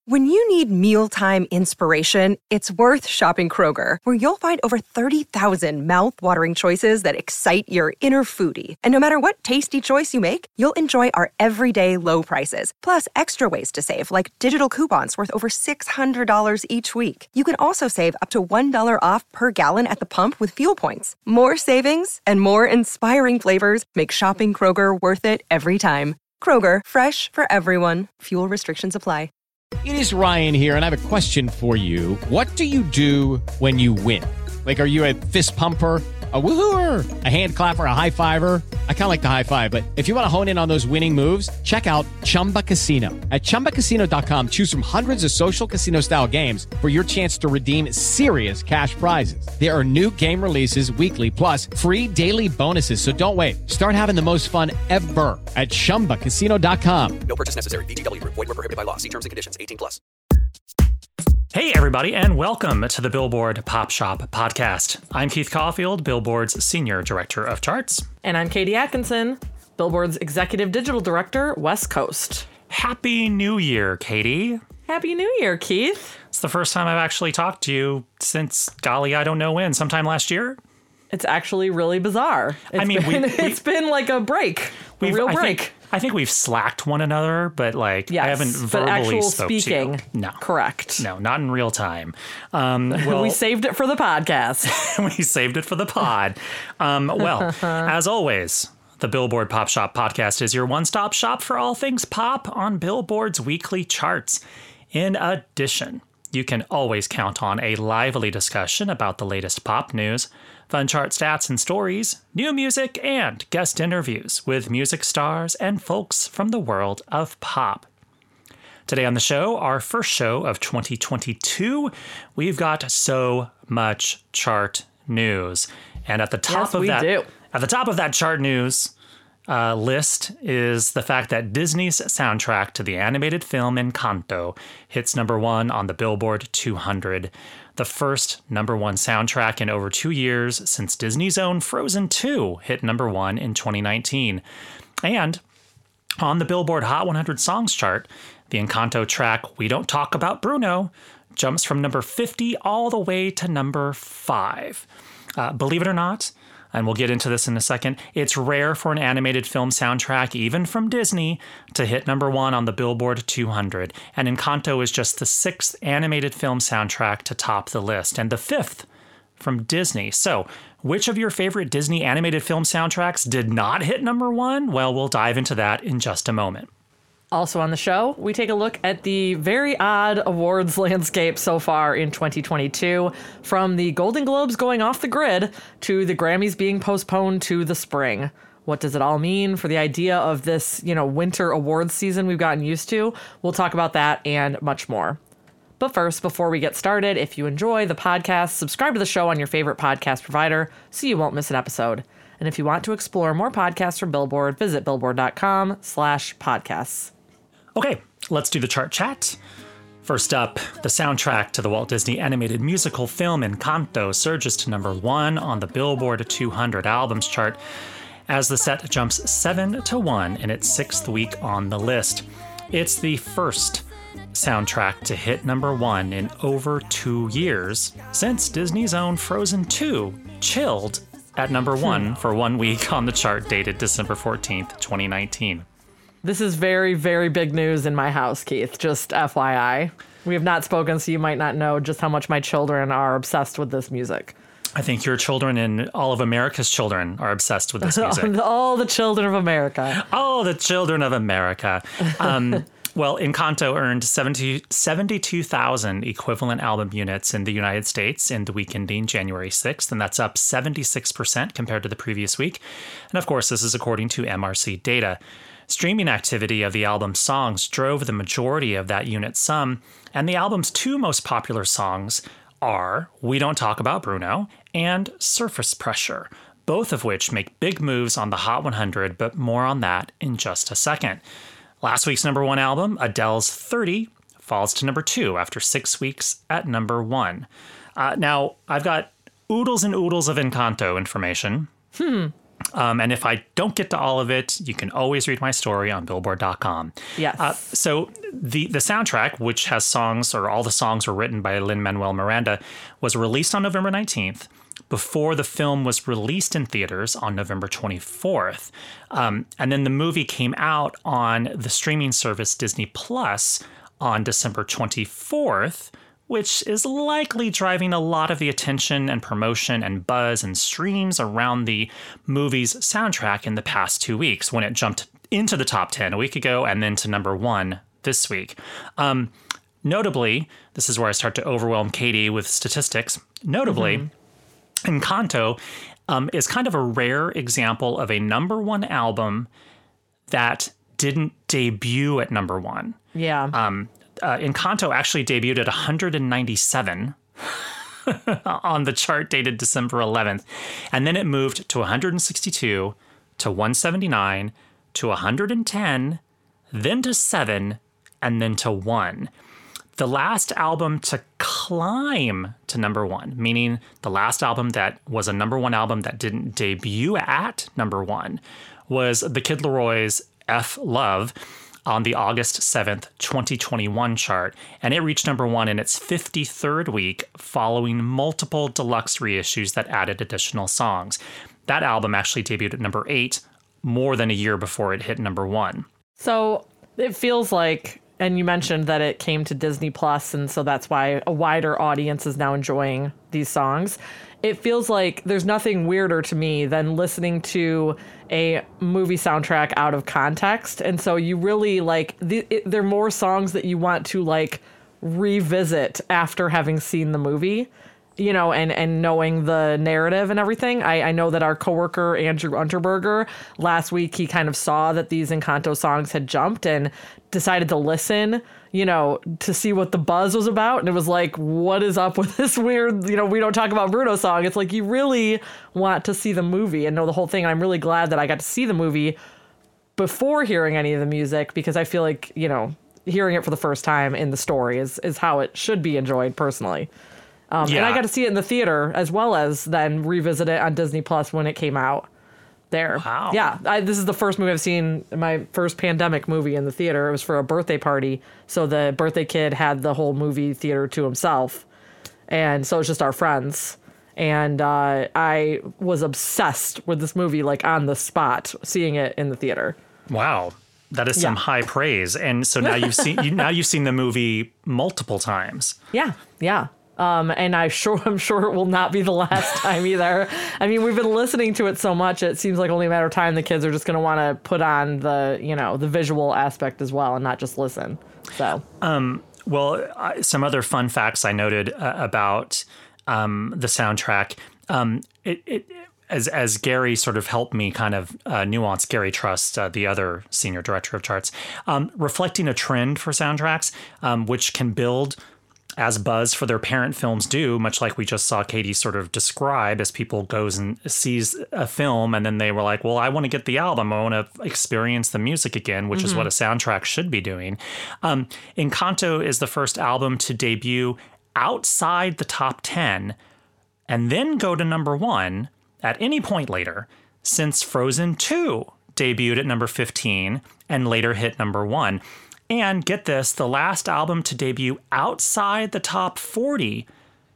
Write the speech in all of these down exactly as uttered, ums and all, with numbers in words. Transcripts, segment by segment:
When you need mealtime inspiration, it's worth shopping Kroger, where you'll find over thirty thousand mouth-watering choices that excite your inner foodie. And no matter what tasty choice you make, you'll enjoy our everyday low prices, plus extra ways to save, like digital coupons worth over six hundred dollars each week. You can also save up to one dollar off per gallon at the pump with fuel points. More savings and more inspiring flavors make shopping Kroger worth it every time. Kroger, fresh for everyone. Fuel restrictions apply. It is Ryan here, and I have a question for you. What do you do when you win? Like, are you a fist pumper, a woohooer, a hand clapper, a high fiver? I kind of like the high five, but if you want to hone in on those winning moves, check out Chumba Casino. At chumba casino dot com, choose from hundreds of social casino-style games for your chance to redeem serious cash prizes. There are new game releases weekly, plus free daily bonuses, so don't wait. Start having the most fun ever at chumba casino dot com. No purchase necessary. V G W. Void where prohibited by law. See terms and conditions. eighteen plus. Hey, everybody, and welcome to the Billboard Pop Shop Podcast. I'm Keith Caulfield, Billboard's Senior Director of Charts. And I'm Katie Atkinson, Billboard's Executive Digital Director, West Coast. Happy New Year, Katie. Happy New Year, Keith. It's the first time I've actually talked to you since, golly, I don't know when, sometime last year? It's actually really bizarre. It's I mean, been, we, we, it's been like a break, a real I break. Think, I think we've slacked one another, but like yes, I haven't verbally but actual spoke speaking, to you. No, correct. No, not in real time. Um, well, we saved it for the podcast. we saved it for the pod. Um, well, as always, the Billboard Pop Shop Podcast is your one-stop shop for all things pop on Billboard's weekly charts. In addition, you can always count on a lively discussion about the latest pop news, fun chart stats and stories, new music, and guest interviews with music stars and folks from the world of pop. Today on the show, our first show of twenty twenty-two, we've got so much chart news. And at the top yes, of we that do. at the top of that chart news uh, list is the fact that Disney's soundtrack to the animated film Encanto hits number one on the Billboard two hundred. The first number one soundtrack in over two years since Disney's own Frozen two hit number one in twenty nineteen. And on the Billboard Hot one hundred Songs chart, the Encanto track We Don't Talk About Bruno jumps from number fifty all the way to number five. Uh, believe it or not, and we'll get into this in a second, it's rare for an animated film soundtrack, even from Disney, to hit number one on the Billboard two hundred. And Encanto is just the sixth animated film soundtrack to top the list, and the fifth from Disney. So, which of your favorite Disney animated film soundtracks did not hit number one? Well, we'll dive into that in just a moment. Also on the show, we take a look at the very odd awards landscape so far in twenty twenty-two, from the Golden Globes going off the grid to the Grammys being postponed to the spring. What does it all mean for the idea of this, you know, winter awards season we've gotten used to? We'll talk about that and much more. But first, before we get started, if you enjoy the podcast, subscribe to the show on your favorite podcast provider so you won't miss an episode. And if you want to explore more podcasts from Billboard, visit billboard.com slash podcasts. Okay, let's do the chart chat. First up, the soundtrack to the Walt Disney animated musical film Encanto surges to number one on the Billboard two hundred albums chart as the set jumps seven to one in its sixth week on the list. It's the first soundtrack to hit number one in over two years since Disney's own Frozen two chilled at number one for one week on the chart dated December fourteenth, twenty nineteen. This is very, very big news in my house, Keith, just F Y I. We have not spoken, so you might not know just how much my children are obsessed with this music. I think your children and all of America's children are obsessed with this music. All the children of America. All the children of America. Um, well, Encanto earned seventy, seventy-two thousand equivalent album units in the United States in the week ending January sixth, and that's up seventy-six percent compared to the previous week. And of course, this is according to M R C data. Streaming activity of the album's songs drove the majority of that unit sum, and the album's two most popular songs are We Don't Talk About Bruno and Surface Pressure, both of which make big moves on the Hot one hundred, but more on that in just a second. Last week's number one album, Adele's thirty, falls to number two after six weeks at number one. Uh, now, I've got oodles and oodles of Encanto information. Hmm. Um, and if I don't get to all of it, you can always read my story on billboard dot com. Yes. Uh, so the, the soundtrack, which has songs, or all the songs were written by Lin-Manuel Miranda, was released on November nineteenth before the film was released in theaters on November twenty-fourth. Um, and then the movie came out on the streaming service Disney Plus on December twenty-fourth, which is likely driving a lot of the attention and promotion and buzz and streams around the movie's soundtrack in the past two weeks when it jumped into the top ten a week ago and then to number one this week. Um, notably, this is where I start to overwhelm Katie with statistics. Notably, mm-hmm. Encanto um, is kind of a rare example of a number one album that didn't debut at number one. Yeah. Um, Uh, Encanto actually debuted at one hundred ninety-seven on the chart dated December eleventh. And then it moved to one hundred sixty-two, to one seventy-nine, to one hundred ten, then to seven, and then to one. The last album to climb to number one, meaning the last album that was a number one album that didn't debut at number one, was The Kid Leroy's F Love on the August seventh, twenty twenty-one chart, and it reached number one in its fifty-third week following multiple deluxe reissues that added additional songs. That album actually debuted at number eight more than a year before it hit number one. So it feels like, and you mentioned that it came to Disney Plus, and so that's why a wider audience is now enjoying these songs. It feels like there's nothing weirder to me than listening to a movie soundtrack out of context. And so you really like, the, it, they're more songs that you want to like revisit after having seen the movie, you know, and, and knowing the narrative and everything. I, I know that our coworker, Andrew Unterberger, last week, he kind of saw that these Encanto songs had jumped and decided to listen, you know, to see what the buzz was about. And it was like, what is up with this weird, you know, we don't talk about Bruno song. It's like, you really want to see the movie and know the whole thing. And I'm really glad that I got to see the movie before hearing any of the music, because I feel like, you know, hearing it for the first time in the story is, is how it should be enjoyed personally. Um, yeah. And I got to see it in the theater as well as then revisit it on Disney Plus when it came out there. Wow. Yeah. I, this is the first movie I've seen, my first pandemic movie in the theater. It was for a birthday party. So the birthday kid had the whole movie theater to himself. And so it's just our friends. And uh, I was obsessed with this movie, like on the spot, seeing it in the theater. Wow. That is some Yeah. high praise. And so now you've seen you, now you've seen the movie multiple times. Yeah. Yeah. Um, and I sure, I'm sure it will not be the last time either. I mean, we've been listening to it so much, it seems like only a matter of time the kids are just going to want to put on the, you know, the visual aspect as well and not just listen. So, um, well, uh, some other fun facts I noted uh, about um, the soundtrack. Um, it, it as as Gary sort of helped me kind of uh, nuance, Gary Trust, uh, the other senior director of charts, um, reflecting a trend for soundtracks, um, which can build as buzz for their parent films do, much like we just saw Katie sort of describe as people goes and sees a film and then they were like, well, I want to get the album. I want to experience the music again, which mm-hmm. is what a soundtrack should be doing. Um, Encanto is the first album to debut outside the top ten and then go to number one at any point later since Frozen two debuted at number fifteen and later hit number one. And get this, the last album to debut outside the top forty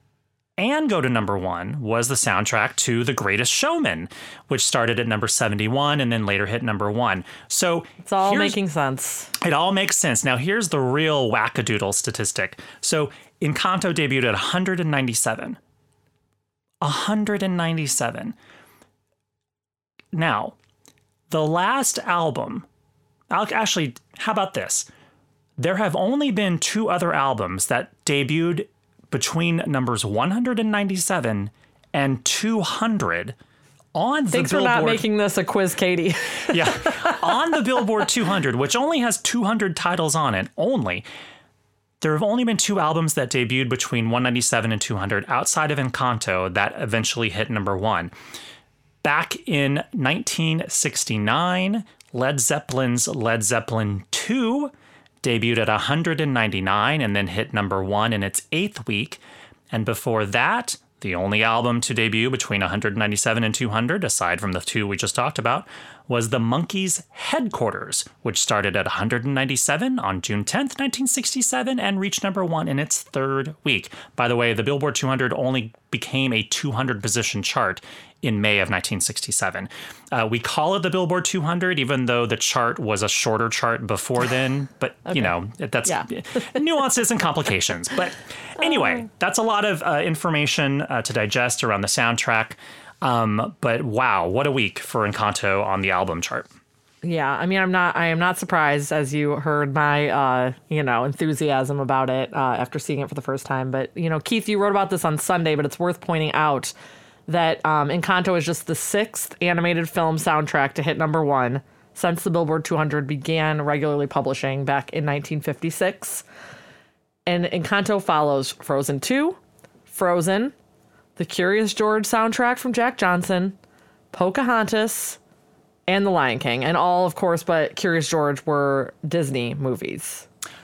and go to number one was the soundtrack to The Greatest Showman, which started at number seventy-one and then later hit number one. So it's all making sense. It all makes sense. Now, here's the real wackadoodle statistic. So Encanto debuted at one hundred ninety-seven. one hundred ninety-seven. Now, the last album, actually, how about this? There have only been two other albums that debuted between numbers one hundred ninety-seven and two hundred on the Thanks Billboard. for not making this a quiz, Katie. Yeah, on the Billboard two hundred, which only has two hundred titles on it, only. There have only been two albums that debuted between one ninety-seven and two hundred outside of Encanto that eventually hit number one. Back in nineteen sixty-nine, Led Zeppelin's Led Zeppelin two debuted at one hundred ninety-nine and then hit number one in its eighth week. And before that, The only album to debut between one ninety-seven and two hundred, aside from the two we just talked about, was the Monkees' Headquarters, which started at one ninety-seven on June tenth, nineteen sixty-seven, and reached number one in its third week. By the way, the Billboard two hundred only became a two hundred position chart in May of nineteen sixty-seven. Uh, we call it the Billboard two hundred, even though the chart was a shorter chart before then. But, okay. you know, that's yeah. nuances and complications. But anyway, that's a lot of uh, information uh, to digest around the soundtrack. Um, but wow, what a week for Encanto on the album chart. Yeah, I mean, I'm not, I am not surprised, as you heard my, uh, you know, enthusiasm about it uh, after seeing it for the first time. But, you know, Keith, you wrote about this on Sunday, but it's worth pointing out that um, Encanto is just the sixth animated film soundtrack to hit number one since the Billboard two hundred began regularly publishing back in nineteen fifty-six. And Encanto follows Frozen two, Frozen, the Curious George soundtrack from Jack Johnson, Pocahontas, and The Lion King. And all, of course, but Curious George were Disney movies.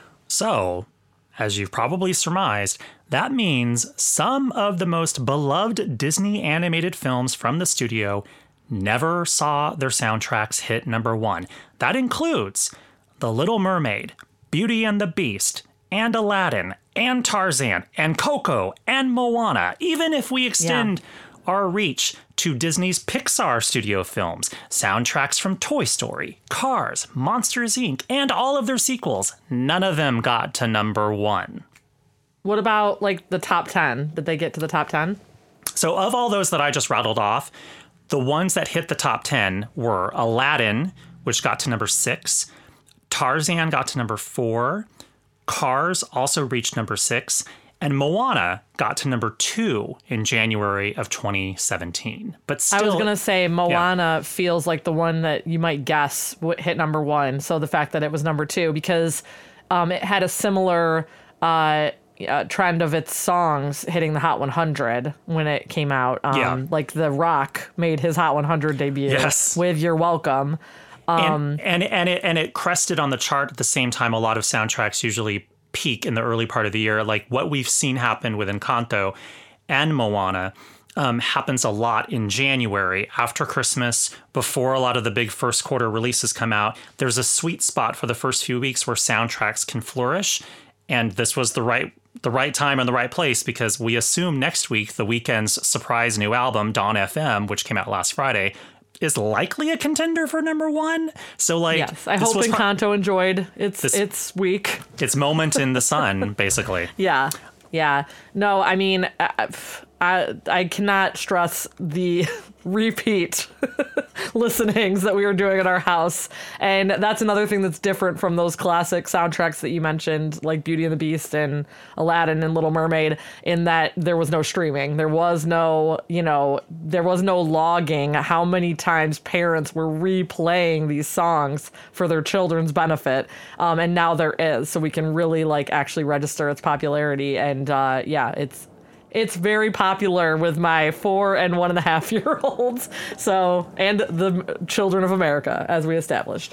So, as you've probably surmised, that means some of the most beloved Disney animated films from the studio never saw their soundtracks hit number one. That includes The Little Mermaid, Beauty and the Beast, and Aladdin, and Tarzan, and Coco, and Moana. Even if we extend yeah. our reach to Disney's Pixar studio films, soundtracks from Toy Story, Cars, Monsters, Incorporated, and all of their sequels, none of them got to number one. What about, like, the top ten? Did they get to the top ten? So of all those that I just rattled off, the ones that hit the top ten were Aladdin, which got to number six. Tarzan got to number four. Cars also reached number six. And Moana got to number two in January of twenty seventeen. But still, I was going to say Moana yeah. feels like the one that you might guess would hit number one. So the fact that it was number two, because um, it had a similar uh, uh, trend of its songs hitting the Hot one hundred when it came out. Um, yeah. Like The Rock made his Hot one hundred debut yes. with You're Welcome. Um, and, and, and, it, and it crested on the chart at the same time a lot of soundtracks usually peak in the early part of the year. Like what we've seen happen with Encanto and Moana um, happens a lot in January after Christmas, before a lot of the big first quarter releases come out. There's a sweet spot for the first few weeks where soundtracks can flourish. And this was the right the right time and the right place, because we assume next week The Weeknd's surprise new album, Dawn F M, which came out last Friday, is likely a contender for number one. So, like, yes, I hope Encanto har- enjoyed its this, its week, its moment in the sun, basically. Yeah, yeah. No, I mean, I I, I cannot stress the repeat listenings that we were doing at our house, and that's another thing that's different from those classic soundtracks that you mentioned, like Beauty and the Beast and Aladdin and Little Mermaid, in that there was no streaming, there was no, you know, there was no logging how many times parents were replaying these songs for their children's benefit, um, and now there is, so we can really like actually register its popularity, and uh, yeah, it's. It's very popular with my four and one and a half year olds. So, and the children of America, as we established.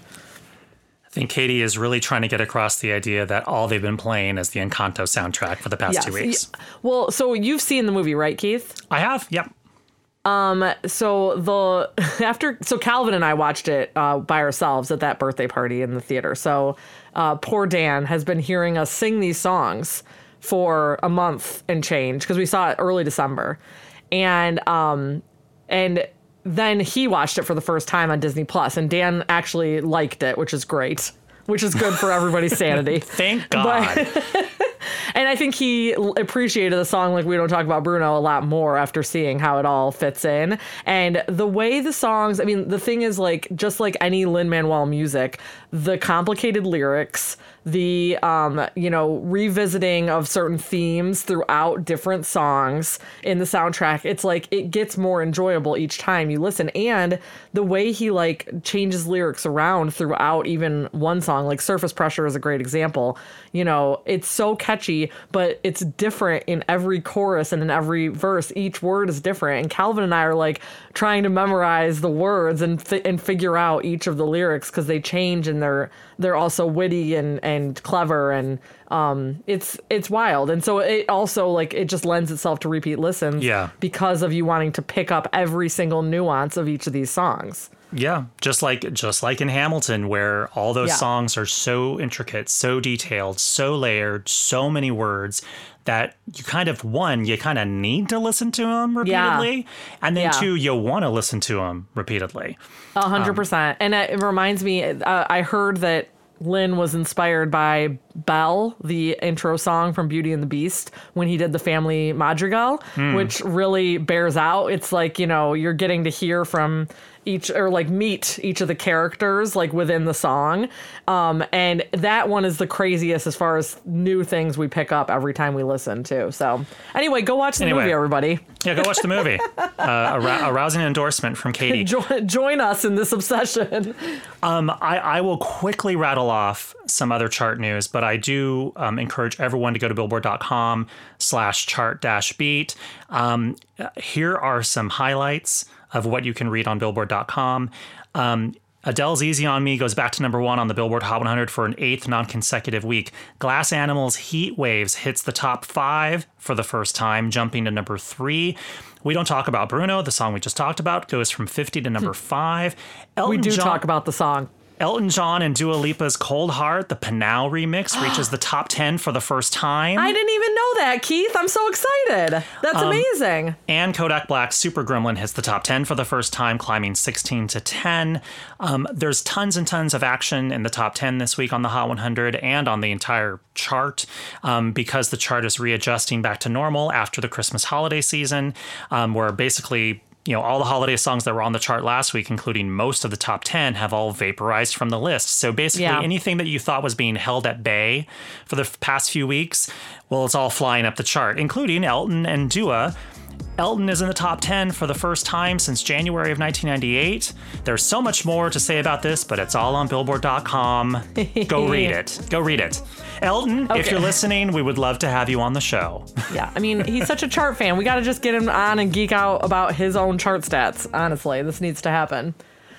I think Katie is really trying to get across the idea that all they've been playing is the Encanto soundtrack for the past yes. two weeks. Well, so you've seen the movie, right, Keith? I have. Yep. Um, so the, after, so Calvin and I watched it, uh, by ourselves at that birthday party in the theater. So, uh, poor Dan has been hearing us sing these songs for a month and change, because we saw it early December, and um and then he watched it for the first time on Disney Plus, and Dan actually liked it, which is great, which is good for everybody's sanity. Thank God. But, and I think he appreciated the song Like We Don't Talk About Bruno a lot more after seeing how it all fits in. And the way the songs, I mean, the thing is, like, just like any Lin-Manuel music, the complicated lyrics, the, um, you know, revisiting of certain themes throughout different songs in the soundtrack, it's like it gets more enjoyable each time you listen. And the way he, like, changes lyrics around throughout even one song, like Surface Pressure is a great example. You know, it's so catchy, but it's different in every chorus and in every verse. Each word is different. And Calvin and I are like trying to memorize the words and fi- and figure out each of the lyrics, because they change, and they're they're also witty and and clever, and um, it's it's wild. And so it also like it just lends itself to repeat listens Yeah. because of you wanting to pick up every single nuance of each of these songs. Yeah, just like just like in Hamilton, where all those Yeah. songs are so intricate, so detailed, so layered, so many words that you kind of, one, you kind of need to listen to them repeatedly, and then Yeah. two, you want to listen to them repeatedly. A hundred percent. And it, it reminds me, uh, I heard that Lin was inspired by Belle, the intro song from Beauty and the Beast, when he did the family madrigal, which really bears out. It's like, you know, you're getting to hear from each, or like meet each of the characters like within the song. Um, and that one is the craziest as far as new things we pick up every time we listen to. So anyway, go watch the Anyway. movie, everybody. Yeah, go watch the movie. uh, a, ra- a rousing endorsement from Katie. Join, join us in this obsession. Um, I, I will quickly rattle off some other chart news, but I do um, encourage everyone to go to billboard.com slash chart dash beat. Um, here are some highlights of what you can read on billboard dot com. Um, Adele's Easy on Me goes back to number one on the Billboard Hot one hundred for an eighth non-consecutive week. Glass Animals' Heat Waves hits the top five for the first time, jumping to number three. We Don't Talk About Bruno, the song we just talked about, goes from fifty to number five. Elton We do John- talk about the song. Elton John and Dua Lipa's Cold Heart, the Panow remix, reaches the top ten for the first time. I didn't even know that, Keith. I'm so excited. That's Um, amazing. And Kodak Black's Super Gremlin hits the top ten for the first time, climbing sixteen to ten. Um, there's tons and tons of action in the top ten this week on the Hot one hundred and on the entire chart um, because the chart is readjusting back to normal after the Christmas holiday season, um, where basically, you know, all the holiday songs that were on the chart last week, including most of the top ten, have all vaporized from the list. So basically Yeah. anything that you thought was being held at bay for the past few weeks, well, it's all flying up the chart, including Elton and Dua. Elton is in the top ten for the first time since January of nineteen ninety-eight. There's so much more to say about this, but it's all on billboard dot com. Go read it. Go read it. Elton, if Okay. you're listening, we would love to have you on the show. Yeah, I mean, he's such a chart fan. We got to just get him on and geek out about his own chart stats. Honestly, this needs to happen.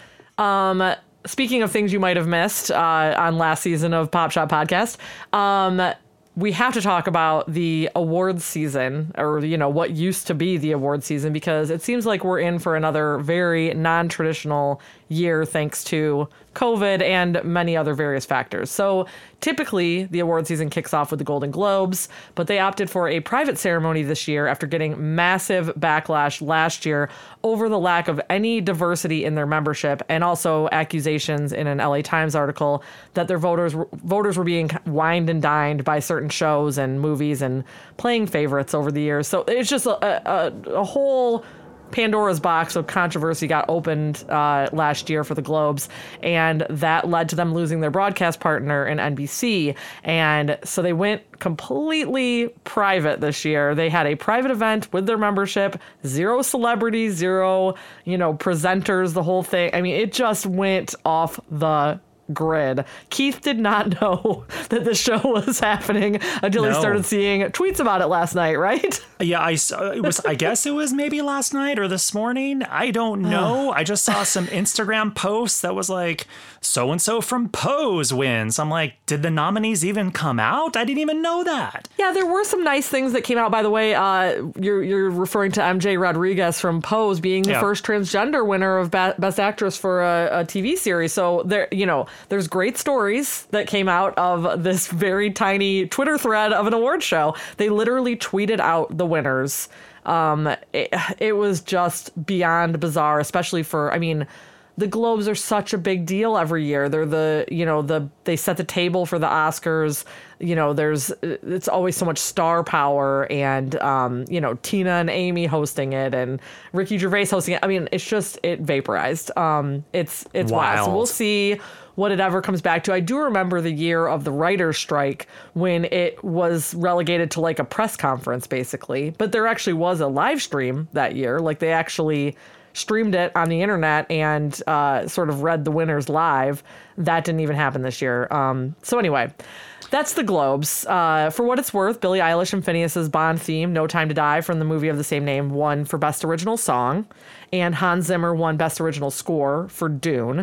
Um, speaking of things you might have missed uh, on last season of Pop Shop Podcast, um, we have to talk about the awards season, or, you know, what used to be the award season, because it seems like we're in for another very non-traditional year thanks to COVID and many other various factors. So typically the award season kicks off with the Golden Globes, but they opted for a private ceremony this year after getting massive backlash last year over the lack of any diversity in their membership, and also accusations in an L A Times article that their voters voters were being wined and dined by certain shows and movies and playing favorites over the years. So it's just a, a, a whole Pandora's box of controversy got opened uh, last year for the Globes, and that led to them losing their broadcast partner in N B C. And so they went completely private this year. They had a private event with their membership, zero celebrities, zero, you know, presenters, the whole thing. I mean, it just went off the grid. Keith did not know that the show was happening until he No. started seeing tweets about it last night, right? Yeah, I saw, it was. I guess it was maybe last night or this morning. I don't know. I just saw some Instagram posts that was like, so and so from Pose wins. I'm like, did the nominees even come out? I didn't even know that. Yeah, there were some nice things that came out. By the way, uh, you're you're referring to M J Rodriguez from Pose being the Yeah. first transgender winner of ba- Best Actress for a, a T V series. So there, you know, there's great stories that came out of this very tiny Twitter thread of an award show. They literally tweeted out the winners. Um, it, it was just beyond bizarre, especially for, I mean, the Globes are such a big deal every year. They're the, you know, the, they set the table for the Oscars. You know, there's, it's always so much star power, and, um, you know, Tina and Amy hosting it and Ricky Gervais hosting it. I mean, it's just, it vaporized. Um, it's, it's wild. So Wild. we'll see what it ever comes back to. I do remember the year of the writer's strike when it was relegated to like a press conference, basically. But there actually was a live stream that year. Like they actually streamed it on the internet and uh, sort of read the winners live. That didn't even happen this year. Um, so anyway, that's the Globes. Uh, for what it's worth, Billie Eilish and Phineas's Bond theme, No Time to Die, from the movie of the same name, won for Best Original Song. And Hans Zimmer won Best Original Score for Dune.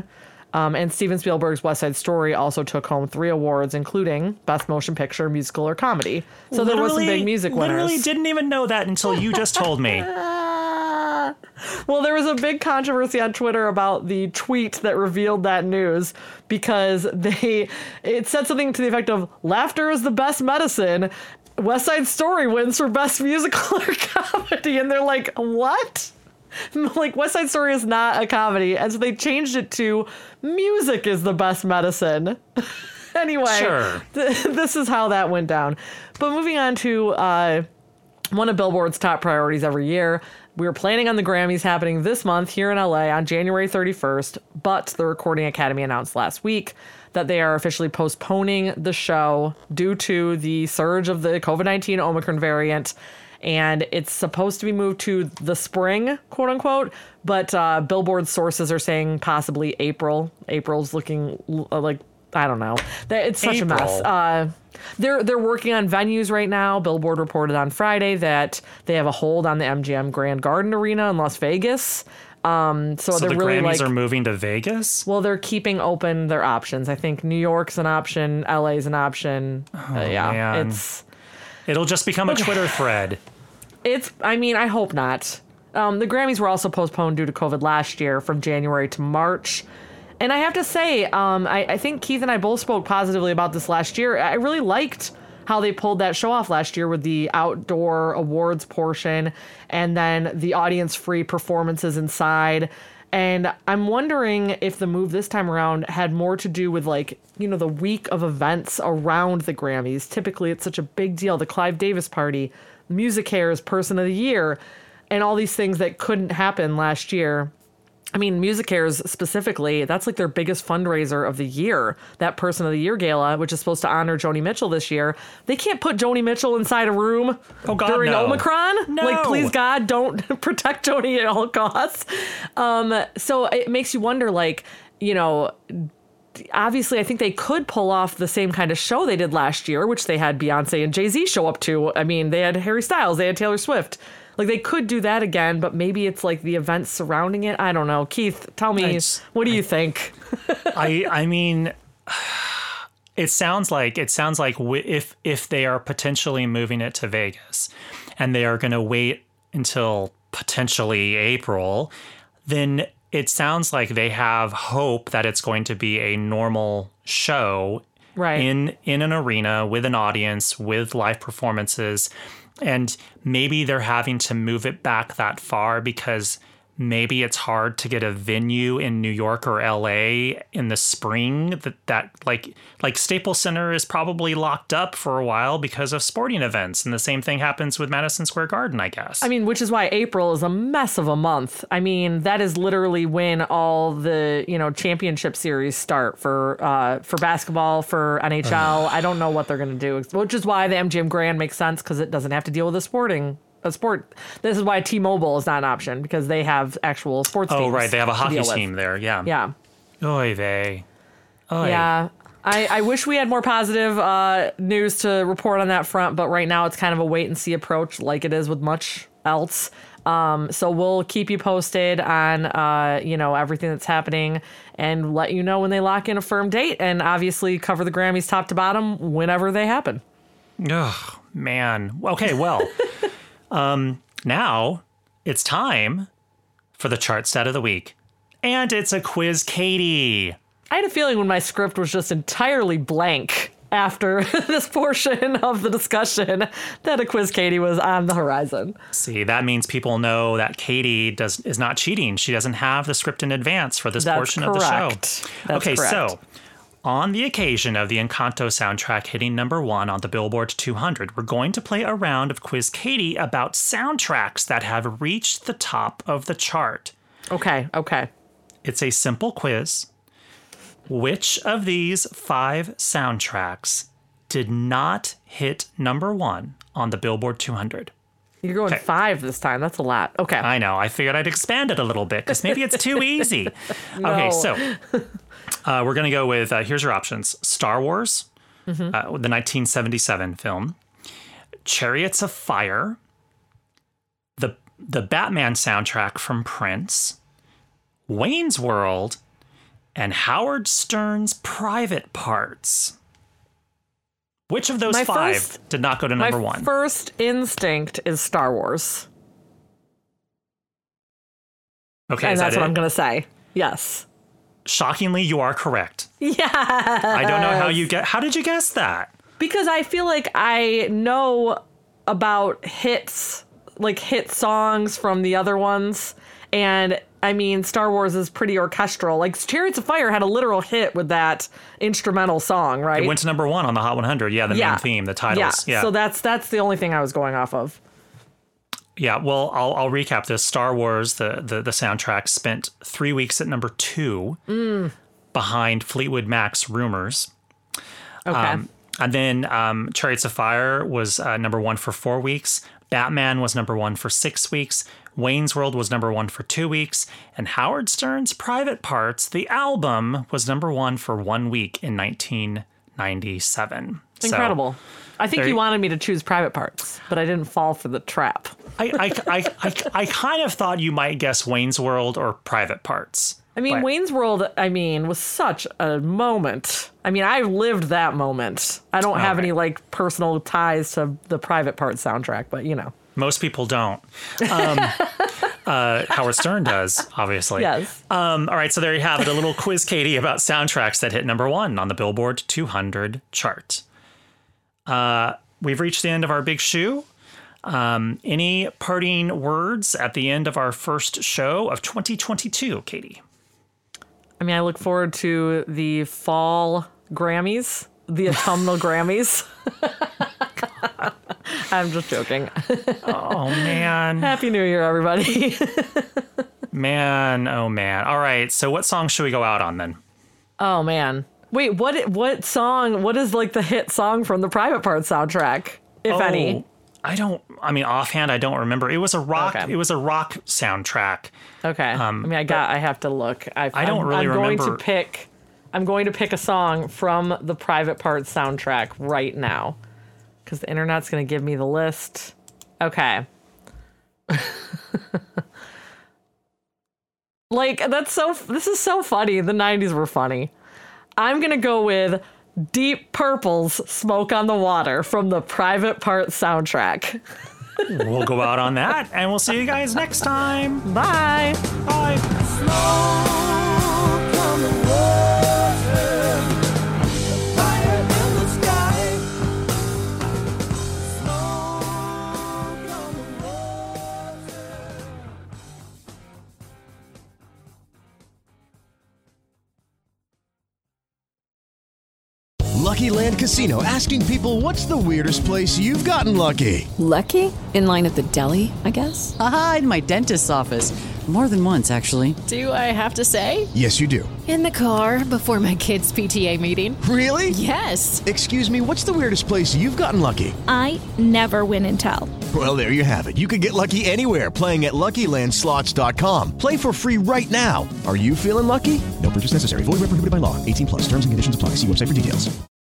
Um, and Steven Spielberg's West Side Story also took home three awards, including Best Motion Picture, Musical, or Comedy. So there was some big music winners. Literally didn't even know that until you just told me. Well, there was a big controversy on Twitter about the tweet that revealed that news because they it said something to the effect of laughter is the best medicine. West Side Story wins for best musical or comedy. And they're like, what? Like, West Side Story is not a comedy. And so they changed it to music is the best medicine. Anyway, sure. th- this is how that went down. But moving on to uh, one of Billboard's top priorities every year. We were planning on the Grammys happening this month here in L A on January thirty-first, but the Recording Academy announced last week that they are officially postponing the show due to the surge of the covid nineteen Omicron variant. And it's supposed to be moved to the spring, quote unquote. But uh, Billboard sources are saying possibly April. April's looking like, I don't know. It's such April. a mess. Uh, they're they're working on venues right now. Billboard reported on Friday that they have a hold on the M G M Grand Garden Arena in Las Vegas. Um, so, So they're the really Grammys like, are moving to Vegas? well, they're keeping open their options. I think New York's an option, L A's an option. Oh, uh, yeah, man. it's It'll just become a Twitter thread. it's. I mean, I hope not. Um, the Grammys were also postponed due to COVID last year from January to March. And I have to say, um, I, I think Keith and I both spoke positively about this last year. I really liked how they pulled that show off last year with the outdoor awards portion and then the audience-free performances inside. And I'm wondering if the move this time around had more to do with, like, you know, the week of events around the Grammys. Typically, it's such a big deal. The Clive Davis party, MusiCares Person of the Year, and all these things that couldn't happen last year. I mean, MusiCares specifically, that's like their biggest fundraiser of the year. That Person of the Year gala, which is supposed to honor Joni Mitchell this year. They can't put Joni Mitchell inside a room Oh, God, during no. Omicron. No. Like, please, God, don't protect Joni at all costs. Um, so it makes you wonder, like, you know, obviously, I think they could pull off the same kind of show they did last year, which they had Beyonce and Jay-Z show up to. I mean, they had Harry Styles, they had Taylor Swift. Like, they could do that again, but maybe it's like the events surrounding it. I don't know. Keith, tell me, It's- what do you think? I I mean, it sounds like it sounds like w- if if they are potentially moving it to Vegas, and they are going to wait until potentially April, then it sounds like they have hope that it's going to be a normal show, Right. in in an arena with an audience with live performances. And maybe they're having to move it back that far because maybe it's hard to get a venue in New York or L A in the spring that, that like like Staples Center is probably locked up for a while because of sporting events. And the same thing happens with Madison Square Garden, I guess. I mean, which is why April is a mess of a month. I mean, that is literally when all the, you know, championship series start for uh, for basketball, for N H L. I don't know what they're going to do, which is why the M G M Grand makes sense because it doesn't have to deal with a sporting a sport. This is why T-Mobile is not an option because they have actual sports teams. Oh, right. They have a to hockey deal with. team there. Yeah. Yeah. Oy vey. Oy. Yeah. I, I wish we had more positive uh, news to report on that front, but right now it's kind of a wait and see approach like it is with much else. Um, so we'll keep you posted on, uh, you know, everything that's happening and let you know when they lock in a firm date and obviously cover the Grammys top to bottom whenever they happen. Oh, man. Okay, well, um, now it's time for the chart stat of the week. And it's a quiz, Katie. I had a feeling when my script was just entirely blank after this portion of the discussion that a quiz Katie was on the horizon. See, that means people know that Katie does is not cheating. She doesn't have the script in advance for this That's portion correct. of the show. That's okay, correct. so on the occasion of the Encanto soundtrack hitting number one on the Billboard two hundred, we're going to play a round of Quiz Katie about soundtracks that have reached the top of the chart. Okay, okay. It's a simple quiz. Which of these five soundtracks did not hit number one on the Billboard two hundred? You're going Okay. five this time. That's a lot. Okay. I know. I figured I'd expand it a little bit because maybe it's too easy. No. Okay, so uh, we're going to go with, uh, here's your options. Star Wars, Mm-hmm. uh, the nineteen seventy-seven film, Chariots of Fire, the the Batman soundtrack from Prince, Wayne's World, and Howard Stern's Private Parts. Which of those My five first- did not go to number My one? first instinct is Star Wars. Okay, and is that's that what it? I'm going to say. Yes. Shockingly, you are correct. Yeah. I don't know how you get. How did you guess that? Because I feel like I know about hits, like hit songs from the other ones. And I mean, Star Wars is pretty orchestral. Like Chariots of Fire had a literal hit with that instrumental song, right? It went to number one on the Hot one hundred. Yeah, the yeah. main theme, the titles. Yeah. Yeah. So that's that's the only thing I was going off of. Yeah, well, I'll I'll recap this. Star Wars, the the, the soundtrack, spent three weeks at number two, mm. behind Fleetwood Mac's Rumors. Okay. Um, and then um, Chariots of Fire was uh, number one for four weeks. Batman was number one for six weeks. Wayne's World was number one for two weeks. And Howard Stern's Private Parts, the album, was number one for one week in nineteen ninety-seven. Incredible. So, I think there you you- wanted me to choose Private Parts, but I didn't fall for the trap. I, I, I, I, I kind of thought you might guess Wayne's World or Private Parts. I mean, But- Wayne's World, I mean, was such a moment. I mean, I lived that moment. I don't have Okay. any, like, personal ties to the Private Parts soundtrack, but, you know. Most people don't. Um, uh, Howard Stern does, obviously. Yes. Um, all right, so there you have it. A little quiz, Katie, about soundtracks that hit number one on the Billboard two hundred chart. Uh, we've reached the end of our big shoe. Um, any parting words at the end of our first show of twenty twenty-two, Katie? I mean, I look forward to the fall Grammys, the autumnal Grammys. I'm just joking. Oh, man. Happy New Year, everybody. Man, oh, man. All right, so what song should we go out on then? Oh, man. Wait, what What song, what is, like, the hit song from the Private Parts soundtrack, if Oh, any? I don't, I mean, offhand, I don't remember. It was a rock, Okay. it was a rock soundtrack. Okay. Um, I mean, I got. I have to look. I, I don't I'm, really I'm going remember- to pick. I'm going to pick a song from the Private Parts soundtrack right now, because the internet's going to give me the list. Okay. Like that's so. This is so funny. The nineties were funny. I'm gonna go with Deep Purple's "Smoke on the Water" from the Private Parts soundtrack. We'll go out on that, and we'll see you guys next time. Bye. Bye. Lucky Land Casino, asking people, what's the weirdest place you've gotten lucky? Lucky? In line at the deli, I guess? Aha, in my dentist's office. More than once, actually. Do I have to say? Yes, you do. In the car before my kids' P T A meeting. Really? Yes. Excuse me, what's the weirdest place you've gotten lucky? I never win and tell. Well, there you have it. You can get lucky anywhere, playing at Lucky Land Slots dot com. Play for free right now. Are you feeling lucky? No purchase necessary. Void where prohibited by law. eighteen plus. Terms and conditions apply. See website for details.